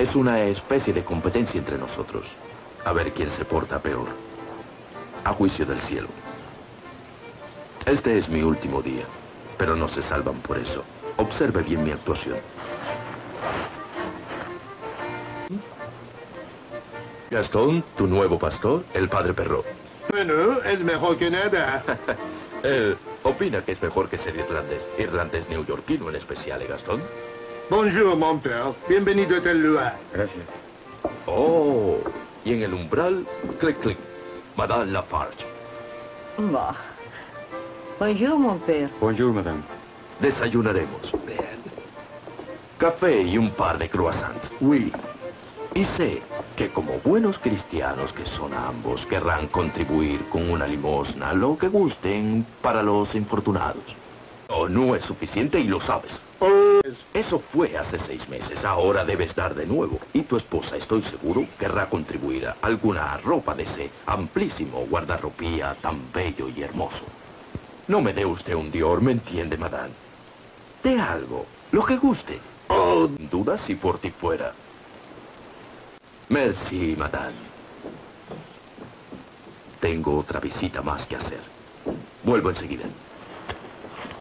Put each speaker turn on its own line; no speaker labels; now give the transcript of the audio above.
Es una especie de competencia entre nosotros. A ver quién se porta peor. A juicio del cielo. Este es mi último día, pero no se salvan por eso. Observe bien mi actuación. Gastón, tu nuevo pastor, el padre Perrault.
Bueno, es mejor que nada.
Él opina que es mejor que ser irlandés. Irlandés neoyorquino en especial, ¿eh, Gastón?
Bonjour, mon père. Bienvenido a tal lugar.
Gracias.
Oh, y en el umbral, clic, clic. Madame Lafarge.
Bah. Bonjour, mon père.
Bonjour, madame.
Desayunaremos. Café y un par de croissants.
Oui.
Y sé que como buenos cristianos que son ambos, querrán contribuir con una limosna, lo que gusten, para los infortunados. Oh, no es suficiente y lo sabes.
Oh,
Eso fue hace 6 meses, ahora debes dar de nuevo. Y tu esposa, estoy seguro, querrá contribuir a alguna ropa de ese amplísimo guardarropía tan bello y hermoso. No me dé usted un Dior, ¿me entiende, madame? De algo, lo que guste. Oh, duda si por ti fuera. Merci, madame. Tengo otra visita más que hacer. Vuelvo enseguida.